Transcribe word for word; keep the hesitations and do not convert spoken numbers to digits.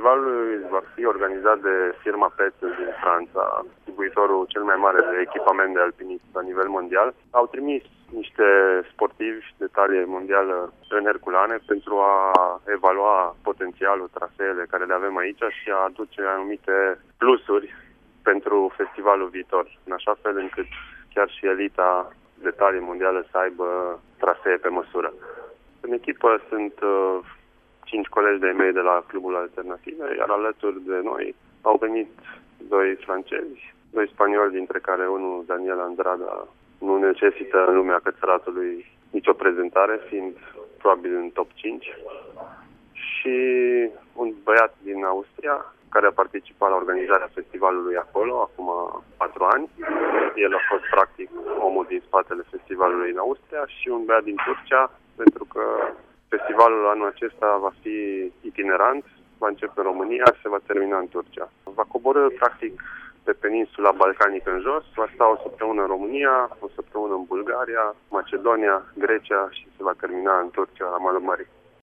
Festivalul va fi organizat de firma Petzl din Franța, distribuitorul cel mai mare de echipament de alpinism la nivel mondial. Au trimis niște sportivi de talie mondială în Herculane pentru a evalua potențialul, traseele care le avem aici și a aduce anumite plusuri pentru festivalul viitor, în așa fel încât chiar și elita de talie mondială să aibă trasee pe măsură. În echipă sunt uh, cinci colegi de mei de la Clubul Alternative, iar alături de noi au venit doi francezi, doi spanioli, dintre care unul, Daniel Andrada, nu necesită în lumea cățăratului nicio prezentare, fiind probabil în top cinci, și un băiat din Austria, care a participat la organizarea festivalului acolo, acum patru ani. El a fost, practic, omul din spatele festivalului în Austria, și un băiat din Turcia, pentru că festivalul anul acesta va fi itinerant, va începe în România și se va termina în Turcia. Va coborî, practic, pe peninsula balcanică în jos, va sta o săptămână în România, o săptămână în Bulgaria, Macedonia, Grecia și se va termina în Turcia, la malul mării.